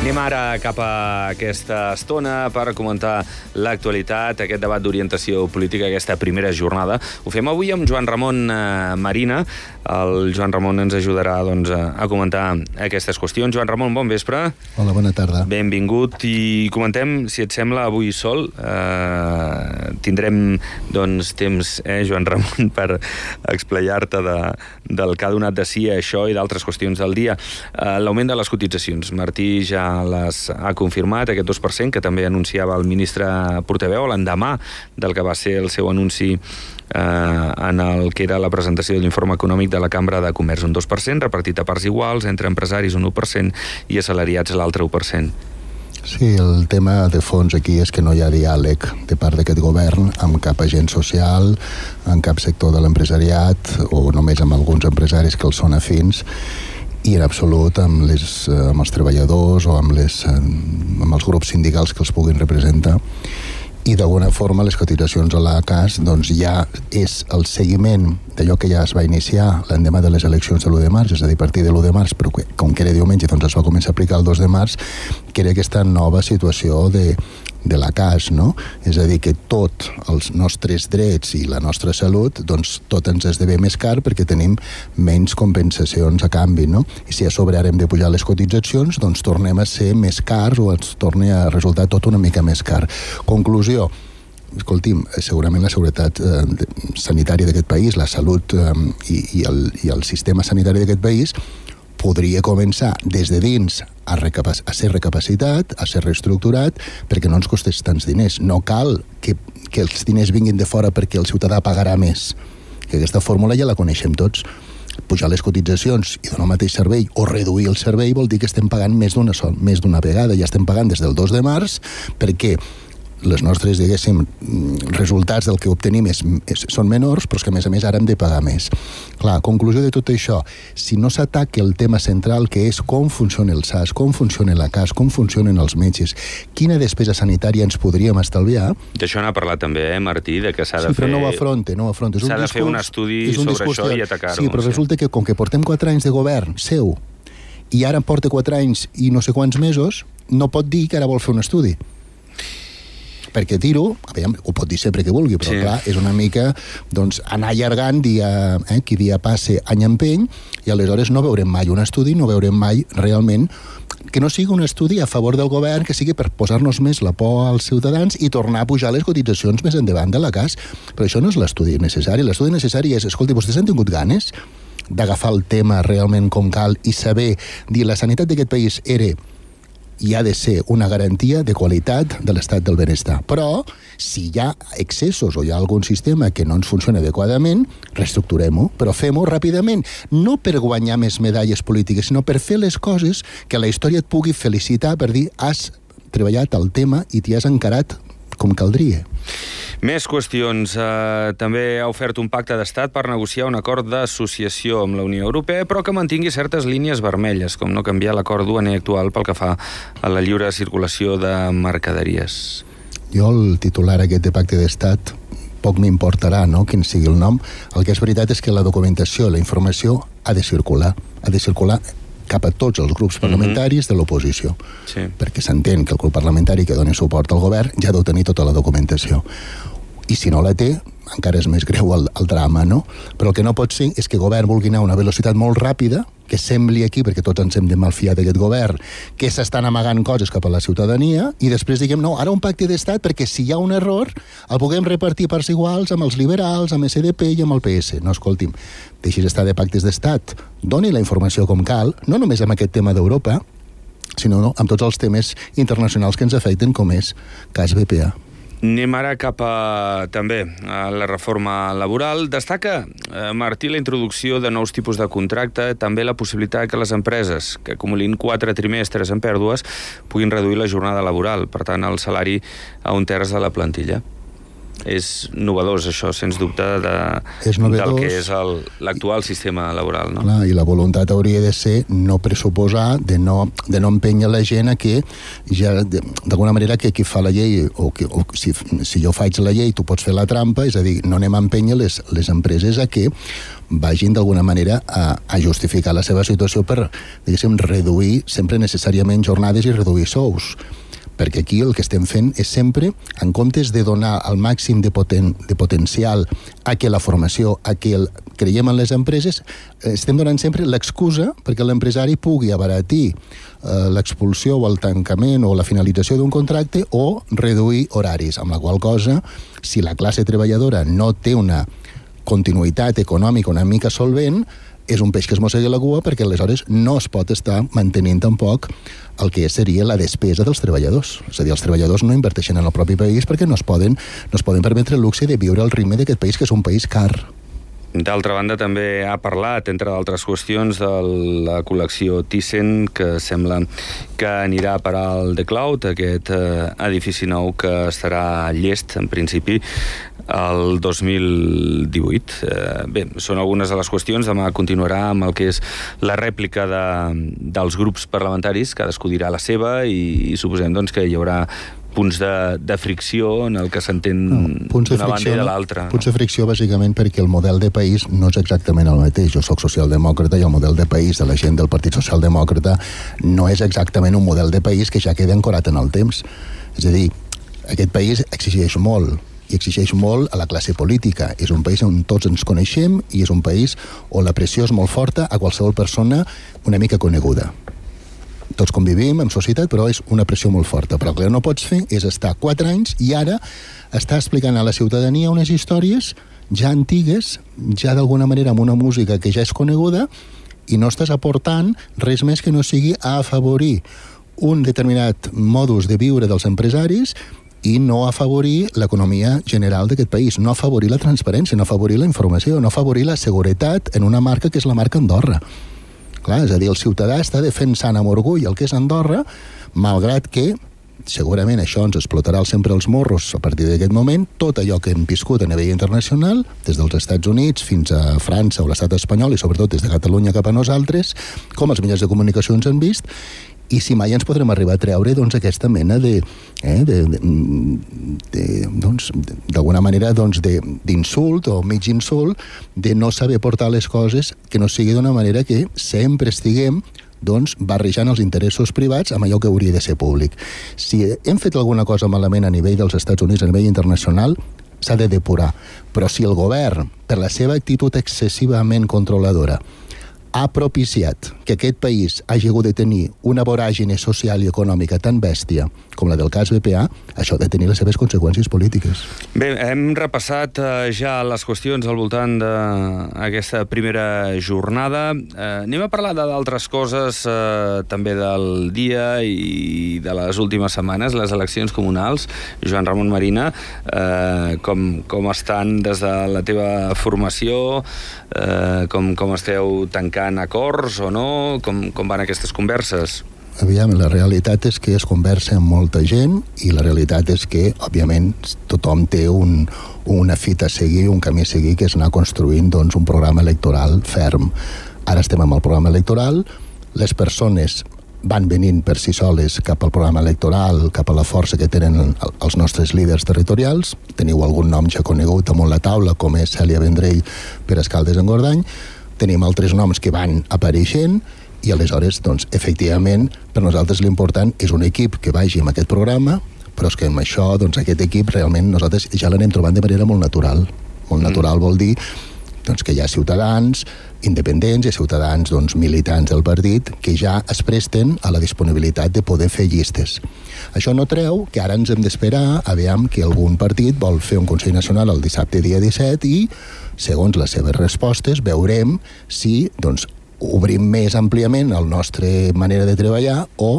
Anem ara cap a aquesta estona per comentar l'actualitat, aquest debat d'orientació política, aquesta primera jornada. Ho fem avui amb Joan Ramon Marina. El Joan Ramon ens ajudarà a comentar aquestes qüestions. Joan Ramon, bon vespre. Hola, bona tarda. Benvingut. I comentem, si et sembla, avui sol. Tindrem temps, Joan Ramon, per explayar-te del que ha donat de si això i d'altres qüestions del dia. L'augment de les cotitzacions. Martí ja les ha confirmat, aquest 2%, que també anunciava el ministre portaveu l'endemà del que va ser el seu anunci en el que era la presentació de l'informe econòmic de la Cambra de Comerç. Un 2% repartit a parts iguals, entre empresaris un 1% i assalariats l'altre 1%. Sí, el tema de fons aquí és que no hi ha diàleg de part d'aquest govern amb cap agent social, amb cap sector de l'empresariat o només amb alguns empresaris que els són afins, i en absolut amb els treballadors o amb els grups sindicals que els puguin representar. I d'alguna forma les cotitzacions a l'ACAS ja és el seguiment d'allò que ja es va iniciar l'endemà de les eleccions de l'1 de març, és a dir, a partir de l'1 de març, però com que era diumenge es va començar a aplicar el 2 de març, que era aquesta nova situació de l'ACAS, no? És a dir, que tots els nostres drets i la nostra salut, tot ens esdevé més car perquè tenim menys compensacions a canvi, no? I si a sobre ara hem de pujar les cotitzacions, tornem a ser més cars o ens torna a resultar tot una mica més car. Conclusió, escolti'm, segurament la seguretat sanitària d'aquest país, la salut i el sistema sanitari d'aquest país podria començar des de dins a ser recapacitat, a ser reestructurat, perquè no ens costés tants diners. No cal que els diners vinguin de fora perquè el ciutadà pagarà més. Que aquesta fórmula ja la coneixem tots. Pujar les cotitzacions i donar el mateix servei o reduir el servei vol dir que estem pagant més d'una vegada. Ja estem pagant des del 2 de març perquè les nostres, resultats del que obtenim són menors, però és que, a més, ara hem de pagar més. Clar, conclusió de tot això, si no s'ataca el tema central, que és com funciona el SAS, com funciona la CAS, com funcionen els metges, quina despesa sanitària ens podríem estalviar... D'això n'ha parlat també, Martí, de que s'ha de fer... Sí, però no ho afronta. S'ha de fer un estudi sobre això i atacar-ho. Sí, però resulta que, com que portem 4 anys de govern seu, i ara en porta 4 anys i no sé quants mesos, no pot dir que ara vol fer un estudi. Perquè dir-ho, ho pot dir sempre que vulgui, però clar, és una mica anar allargant qui dia passe any empeny, i aleshores no veurem mai un estudi, no veurem mai realment que no sigui un estudi a favor del govern, que sigui per posar-nos més la por als ciutadans i tornar a pujar les cotitzacions més endavant de la CAS. Però això no és l'estudi necessari. L'estudi necessari és, escolti, vostès han tingut ganes d'agafar el tema realment com cal i saber dir la sanitat d'aquest país era i ha de ser una garantia de qualitat de l'estat del benestar. Però, si hi ha excessos o hi ha algun sistema que no ens funciona adequadament, reestructurem-ho, però fem-ho ràpidament. No per guanyar més medalles polítiques, sinó per fer les coses que la història et pugui felicitar per dir has treballat el tema i t'hi has encarat com caldria. Més qüestions. També ha ofert un pacte d'estat per negociar un acord d'associació amb la Unió Europea, però que mantingui certes línies vermelles, com no canviar l'acord duaner actual pel que fa a la lliure circulació de mercaderies. Jo, el titular aquest de pacte d'estat, poc m'importarà, no?, quin sigui el nom. El que és veritat és que la documentació, la informació, ha de circular cap a tots els grups parlamentaris de l'oposició. Sí. Perquè s'entén que el grup parlamentari que doni suport al govern ja deu tenir tota la documentació. I si no la té, encara és més greu el drama, no? Però el que no pot ser és que el govern vulgui anar a una velocitat molt ràpida, que sembli aquí, perquè tots ens hem de malfiar d'aquest govern, que s'estan amagant coses cap a la ciutadania, i després diguem, no, ara un pacte d'estat, perquè si hi ha un error, el puguem repartir parts iguals amb els liberals, amb SDP i amb el PS. No, escolti'm, deixis estar de pactes d'estat, doni la informació com cal, no només amb aquest tema d'Europa, sinó amb tots els temes internacionals que ens afecten, com és cas BPA. Anem ara cap a, també, a la reforma laboral. Destaca, Martí, la introducció de nous tipus de contracte, també la possibilitat que les empreses que acumulin 4 trimestres en pèrdues puguin reduir la jornada laboral, per tant, el salari a 1/3 de la plantilla. és novedós, això, sens dubte, del que és l'actual sistema laboral, no? Clar, i la voluntat hauria de ser no pressuposar, de no empènyer la gent a que ja, d'alguna manera, que qui fa la llei, o si jo faig la llei, tu pots fer la trampa, és a dir, no anem a empènyer les empreses a que vagin d'alguna manera a justificar la seva situació per, diguéssim, reduir sempre necessàriament jornades i reduir sous. Perquè aquí el que estem fent és sempre, en comptes de donar el màxim de potencial a que la formació, a que creiem en les empreses, estem donant sempre l'excusa perquè l'empresari pugui abaratir l'expulsió o el tancament o la finalització d'un contracte o reduir horaris, amb la qual cosa, si la classe treballadora no té una continuïtat econòmica una mica solvent, és un peix que es mossega la cua, perquè aleshores no es pot estar mantenint tampoc el que seria la despesa dels treballadors. És a dir, els treballadors no inverteixen en el propi país perquè no es poden permetre el luxe de viure al ritme d'aquest país, que és un país car. D'altra banda, també ha parlat, entre d'altres qüestions, de la col·lecció Thyssen, que sembla que anirà a parar al The Cloud, aquest edifici nou que estarà llest, en principi, el 2018. Bé, són algunes de les qüestions. Demà continuarà amb el que és la rèplica dels grups parlamentaris, cadascú dirà la seva, i suposem doncs, que hi haurà punts de fricció en el que s'entén d'una banda i de l'altra. Punts de fricció, bàsicament, perquè el model de país no és exactament el mateix. Jo soc socialdemòcrata i el model de país de la gent del Partit Socialdemòcrata no és exactament un model de país que ja queda ancorat en el temps. És a dir, aquest país exigeix molt, i exigeix molt a la classe política. És un país on tots ens coneixem i és un país on la pressió és molt forta a qualsevol persona una mica coneguda. Tots convivim en societat, però és una pressió molt forta. Però el que no pots fer és estar 4 anys i ara estar explicant a la ciutadania unes històries ja antigues, ja d'alguna manera amb una música que ja és coneguda, i no estàs aportant res més que no sigui a afavorir un determinat modus de viure dels empresaris i no afavorir l'economia general d'aquest país, no afavorir la transparència, no afavorir la informació, no afavorir la seguretat en una marca que és la marca Andorra. Clar, és a dir, el ciutadà està defensant amb orgull el que és Andorra, malgrat que segurament això ens explotarà sempre els morros a partir d'aquest moment, tot allò que hem viscut a nivell internacional, des dels Estats Units fins a França o l'estat espanyol, i sobretot des de Catalunya cap a nosaltres, com els mitjans de comunicació ens han vist, i si mai ens podrem arribar a treure doncs, aquesta mena d'alguna manera d'insult o mig insult, de no saber portar les coses, que no sigui d'una manera que sempre estiguem barrejant els interessos privats amb allò que hauria de ser públic. Si hem fet alguna cosa malament a nivell dels Estats Units, a nivell internacional, s'ha de depurar. Però si el govern, per la seva actitud excessivament controladora, ha propiciat que aquest país hagi hagut de tenir una voràgine social i econòmica tan bèstia com la del cas BPA, això ha de tenir les seves conseqüències polítiques. Bé, hem repassat ja les qüestions al voltant d'aquesta primera jornada. Anem a parlar d'altres coses també del dia i de les últimes setmanes, les eleccions comunals. Joan Ramon Marina, com estan des de la teva formació? Com esteu tancant acords o no? Com van aquestes converses? Aviam, la realitat és que es conversa amb molta gent i la realitat és que, òbviament, tothom té una fita a seguir, un camí a seguir, que és anar construint un programa electoral ferm. Ara estem amb el programa electoral, les persones van venint per si soles cap al programa electoral, cap a la força que tenen els nostres líders territorials. Teniu algun nom ja conegut damunt la taula, com és Cèlia Vendrell per Escaldes-Engordany. Tenim altres noms que van apareixent i aleshores, efectivament, per nosaltres l'important és un equip que vagi amb aquest programa, però és que amb això, aquest equip realment nosaltres ja l'anem trobant de manera molt natural. Molt natural vol dir que hi ha ciutadans independents, hi ha ciutadans militants del partit que ja es presten a la disponibilitat de poder fer llistes. Això no treu que ara ens hem d'esperar a veure que algun partit vol fer un Consell Nacional el dissabte dia 17 i, segons les seves respostes, veurem si obrim més àmpliament la nostra manera de treballar o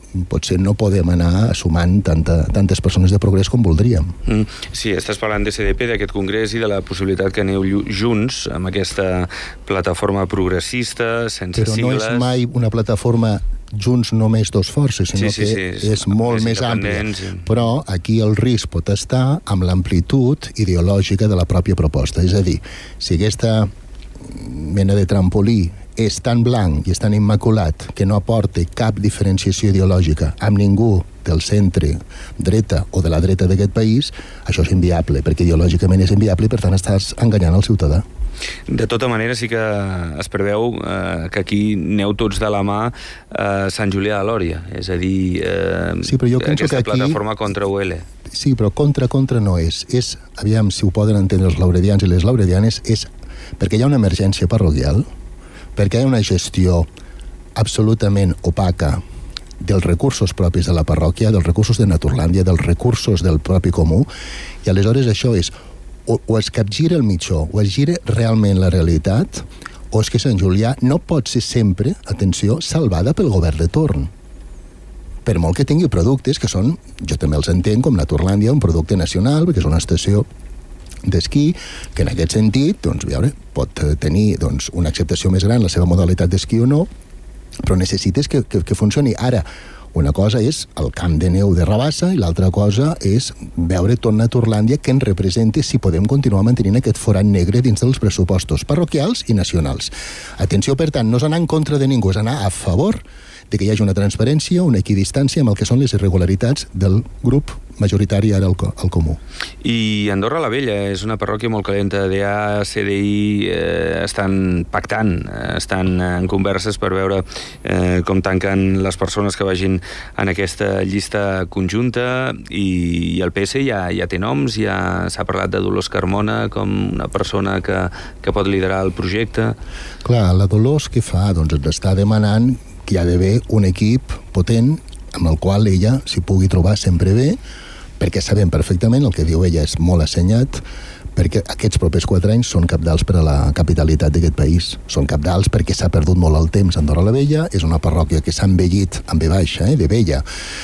potser no podem anar sumant tantes persones de progrés com voldríem. Sí, estàs parlant de CDP, d'aquest congrés, i de la possibilitat que aneu junts amb aquesta plataforma progressista, sense sigles... Però no és mai una plataforma junts només dos forces, sinó que és molt més àmplia. Però aquí el risc pot estar amb l'amplitud ideològica de la pròpia proposta. És a dir, si aquesta mena de trampolí és tan blanc i és tan immaculat que no aporta cap diferenciació ideològica amb ningú del centre dreta o de la dreta d'aquest país, això és inviable, perquè ideològicament és inviable i per tant estàs enganyant el ciutadà. De tota manera, sí que es preveu que aquí aneu tots de la mà Sant Julià de Lòria, és a dir, sí, però jo penso aquesta que aquí... plataforma contra UL. Sí, però contra no és. Aviam, si ho poden entendre els lauredians i les lauredianes, és perquè hi ha una emergència parroquial, perquè hi ha una gestió absolutament opaca dels recursos propis de la parròquia, dels recursos de Naturlàndia, dels recursos del propi comú, i aleshores això és o es capgira el mitjó, o es gira realment la realitat, o és que Sant Julià no pot ser sempre, atenció, salvada pel govern de torn. Per molt que tingui productes que són, jo també els entenc, com Naturlàndia, un producte nacional, perquè és una estació d'esquí, que en aquest sentit, doncs, pot tenir una acceptació més gran la seva modalitat d'esquí o no, però necessites que funcioni. Ara, una cosa és el camp de neu de Rabassa i l'altra cosa és veure tot Naturlàndia que ens representi si podem continuar mantenint aquest forat negre dins dels pressupostos parroquials i nacionals. Atenció, per tant, no és anar en contra de ningú, és anar a favor de que hi hagi una transparència, una equidistància amb el que són les irregularitats del grup majoritari ara al comú. I Andorra la Vella és una parròquia molt calenta. DA, CDI estan pactant, estan en converses per veure com tanquen les persones que vagin en aquesta llista conjunta, i el PS ja té noms, ja s'ha parlat de Dolors Carmona com una persona que pot liderar el projecte. Clar, la Dolors què fa? Doncs ens està demanant que hi ha d'haver un equip potent amb el qual ella s'hi pugui trobar sempre bé, perquè sabem perfectament, el que diu ella és molt assenyat, perquè aquests propers 4 anys són cabdals per a la capitalitat d'aquest país. Són cabdals perquè s'ha perdut molt el temps. Andorra la Vella és una parròquia que s'ha envellit amb B baixa, de vella.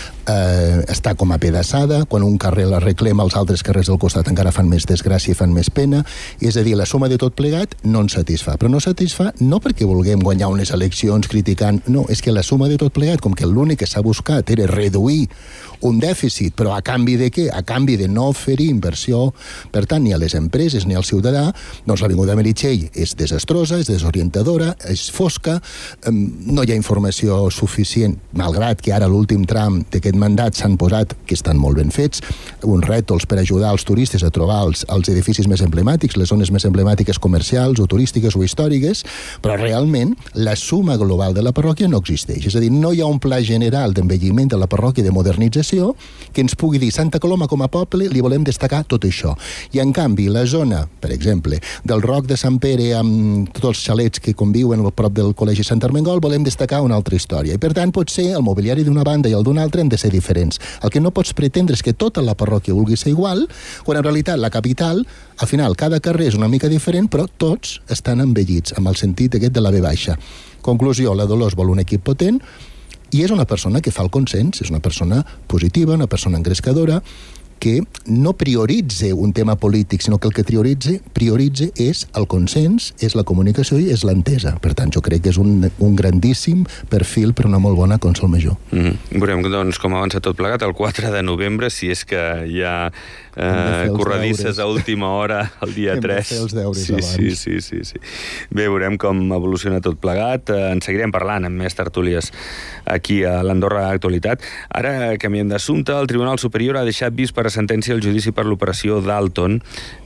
Està com apedaçada, quan un carrer la reclama, els altres carrers del costat encara fan més desgràcia i fan més pena, és a dir, la suma de tot plegat no ens satisfà, però no satisfà no perquè vulguem guanyar unes eleccions criticant, no, és que la suma de tot plegat, com que l'únic que s'ha buscat era reduir un dèficit, però a canvi de què? A canvi de no oferir inversió, per tant, ni a les empreses ni al ciutadà, doncs l'Avinguda Meritxell és desastrosa, és desorientadora, és fosca, no hi ha informació suficient, malgrat que ara l'últim tram d'aquest mandat s'han posat, que estan molt ben fets, uns rètols per ajudar els turistes a trobar els edificis més emblemàtics, les zones més emblemàtiques comercials o turístiques o històriques, però realment la suma global de la parròquia no existeix. És a dir, no hi ha un pla general d'envelliment de la parròquia, de modernització, que ens pugui dir Santa Coloma com a poble li volem destacar tot això. I en canvi la zona, per exemple, del Roc de Sant Pere amb tots els xalets que conviuen al prop del Col·legi Sant Armengol, volem destacar una altra història. I per tant potser el mobiliari d'una banda i el d'una altra han de ser diferents. El que no pots pretendre és que tota la parròquia vulgui ser igual, quan en realitat la capital, al final cada carrer és una mica diferent, però tots estan envellits, amb el sentit aquest de la B baixa. Conclusió, la Dolors vol un equip potent, i és una persona que fa el consens, és una persona positiva, una persona engrescadora, que no prioritza un tema polític, sinó que el que prioritza és el consens, és la comunicació i és l'entesa. Per tant, jo crec que és un grandíssim perfil per una molt bona Consol Major. Veurem, doncs, com avança tot plegat el 4 de novembre, si és que hi ha corredisses a última hora el dia 3. Hem de fer els deures abans. Sí. Bé, veurem com evoluciona tot plegat. En seguirem parlant amb més tertúlies aquí a l'Andorra Actualitat. Ara canviem d'assumpte. El Tribunal Superior ha deixat vist per a sentència el judici per l'operació Dalton,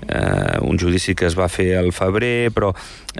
un judici que es va fer al febrer, però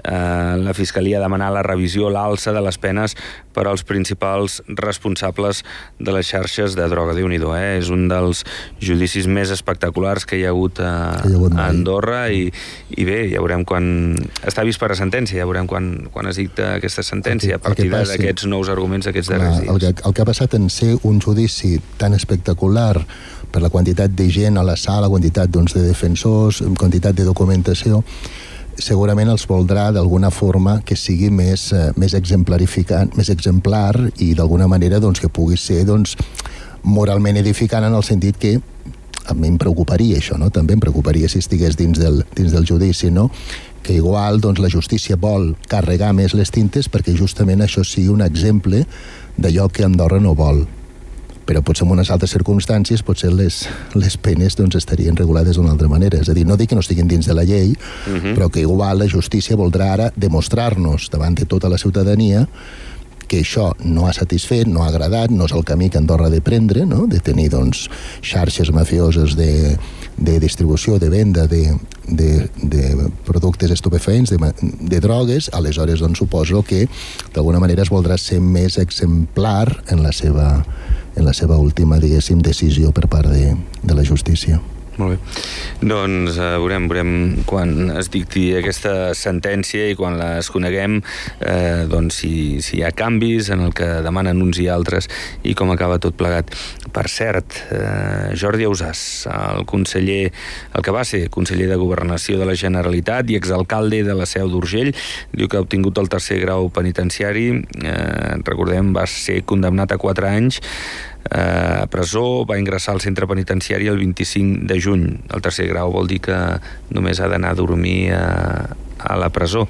la Fiscalia ha demanat la revisió, l'alça de les penes per als principals responsables de les xarxes de droga. Déu-n'hi-do, és un dels judicis més espectaculars que hi ha hagut a Andorra, i bé, ja veurem quan està vist per a sentència, ja veurem quan es dicta aquesta sentència a partir d'aquests nous arguments d'aquests darrers dies. El que ha passat en ser un judici tan espectacular per la quantitat de gent a la sala, quantitat de defensors, quantitat de documentació, segurament els voldrà d'alguna forma que sigui més exemplarificant, més exemplar i d'alguna manera doncs, que pugui ser doncs, moralment edificant en el sentit que a mi em preocuparia això, no? També em preocuparia si estigués dins del judici, no? Que igual doncs, la justícia vol carregar més les tintes perquè justament això sigui un exemple d'allò que Andorra no vol. Però potser en unes altres circumstàncies potser les penes doncs, estarien regulades d'una altra manera. És a dir, no dic que no estiguin dins de la llei, però que igual la justícia voldrà ara demostrar-nos davant de tota la ciutadania que això no ha satisfet, no ha agradat, no és el camí que Andorra ha de prendre, no? De tenir doncs, xarxes mafioses de distribució, de venda de productes estupefaents, de drogues. Aleshores doncs, suposo que d'alguna manera es voldrà ser més exemplar en la seva última, diguéssim, decisió per part de la justícia. Molt bé. Doncs veurem quan es dicti aquesta sentència i quan les coneguem doncs si hi ha canvis en el que demanen uns i altres i com acaba tot plegat. Per cert, Jordi Ausàs, el que va ser conseller de Governació de la Generalitat i exalcalde de la Seu d'Urgell, diu que ha obtingut el 3è grau penitenciari. Recordem, va ser condemnat a 4 anys a presó, va ingressar al centre penitenciari el 25 de juny. El 3è grau vol dir que només ha d'anar a dormir a la presó.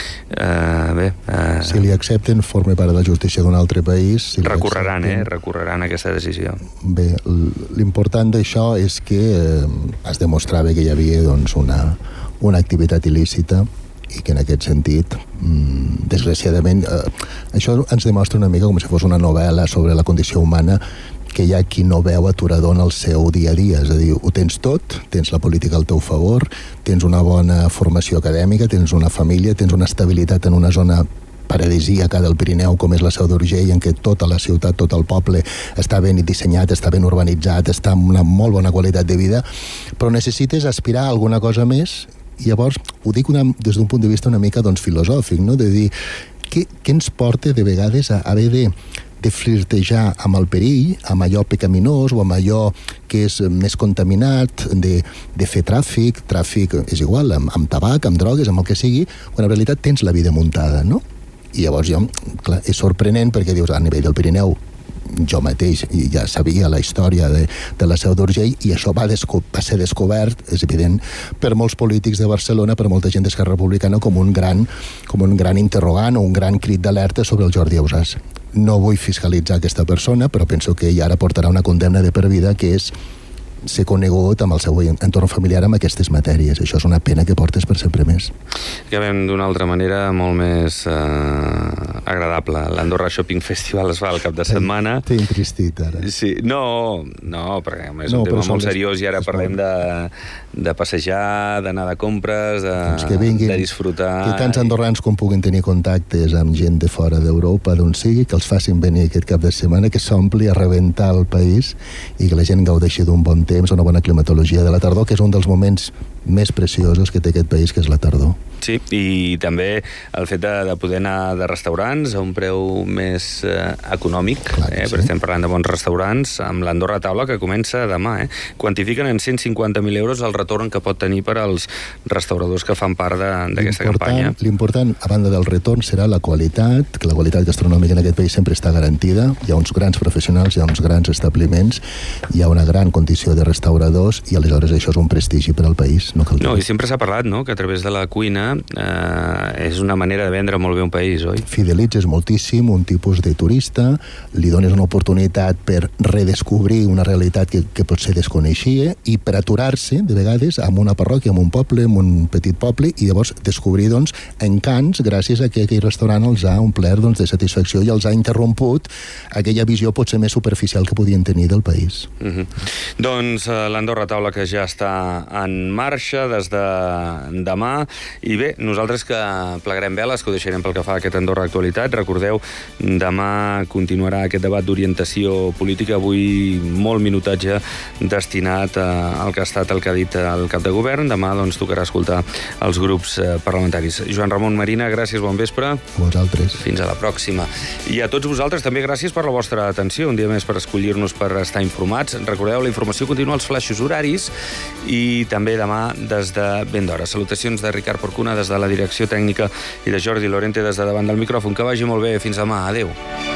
Si li accepten, forma part de la justícia d'un altre país. Si recorreran aquesta decisió. Bé, l'important d'això és que es demostrava que hi havia doncs, una activitat il·lícita i que en aquest sentit, desgraciadament, això ens demostra una mica com si fos una novel·la sobre la condició humana, que hi ha qui no veu aturador en el seu dia a dia. És a dir, ho tens tot, tens la política al teu favor, tens una bona formació acadèmica, tens una família, tens una estabilitat en una zona paradisíaca del Pirineu, com és la Seu d'Urgell, en què tota la ciutat, tot el poble està ben dissenyat, està ben urbanitzat, està amb una molt bona qualitat de vida, però necessites aspirar a alguna cosa més. I llavors, ho dic des d'un punt de vista una mica doncs, filosòfic, no? De dir, què ens porta de vegades a haver de flirtejar amb el perill, amb allò pecaminós o amb allò que és més contaminat, de fer tràfic és igual, amb tabac, amb drogues, amb el que sigui, quan en realitat tens la vida muntada, no? I llavors, clar, és sorprenent perquè dius, a nivell del Pirineu, jo mateix ja sabia la història de la Seu d'Urgell i això va ser descobert, és evident, per molts polítics de Barcelona, per molta gent d'Esquerra Republicana, com un gran interrogant o un gran crit d'alerta sobre el Jordi Ausàs. No vull fiscalitzar aquesta persona, però penso que ell ara portarà una condemna de per vida, que és ser conegut amb el seu entorn familiar amb aquestes matèries. Això és una pena que portes per sempre més. Acabem d'una altra manera molt més agradable. L'Andorra Shopping Festival es fa el cap de setmana. T'he entristit, ara. Sí, no, perquè és un tema molt seriós i ara parlem de passejar, d'anar de compres, de disfrutar. Que tants andorrans com puguin tenir contactes amb gent de fora d'Europa, d'on sigui, que els facin venir aquest cap de setmana, que s'ompli a rebentar el país i que la gent gaudeixi d'un bon temps, una bona climatologia de la tardor, que és un dels moments més preciosos que té aquest país, que és la tardor. Sí, i també el fet de poder anar de restaurants a un preu més econòmic, perquè estem parlant de bons restaurants, amb l'Andorra Taula, que comença demà. Quantifiquen en 150.000 euros el retorn que pot tenir per als restauradors que fan part d'aquesta campanya. L'important, a banda del retorn, serà la qualitat, que la qualitat gastronòmica en aquest país sempre està garantida. Hi ha uns grans professionals, hi ha uns grans establiments, hi ha una gran condició de restauradors i aleshores això és un prestigi per al país. No, i sempre s'ha parlat, no?, que a través de la cuina és una manera de vendre molt bé un país, oi? Fidelitzes moltíssim un tipus de turista, li dones una oportunitat per redescobrir una realitat que potser desconeixia i per aturar-se, de vegades, en una parròquia, en un poble, en un petit poble, i llavors descobrir, doncs, encants gràcies a que aquell restaurant els ha omplert de satisfacció i els ha interromput aquella visió potser més superficial que podien tenir del país. Doncs l'Andorra Taula, que ja està en marxa des de demà, i bé, nosaltres que plegarem veles, que ho deixarem pel que fa a aquest Andorra Actualitat. Recordeu, demà continuarà aquest debat d'orientació política, avui molt minutatge destinat al que ha estat el que ha dit el cap de govern. Demà doncs tocarà escoltar els grups parlamentaris. Joan Ramon Marina, gràcies, bon vespre. A vosaltres. Fins a la pròxima. I a tots vosaltres també gràcies per la vostra atenció, un dia més per escollir-nos per estar informats. Recordeu, la informació continua als flaixos horaris i també demà des de ben d'hora. Salutacions de Ricard Porcuna des de la direcció tècnica i de Jordi Lorente des de davant del micròfon. Que vagi molt bé. Fins demà. Adéu.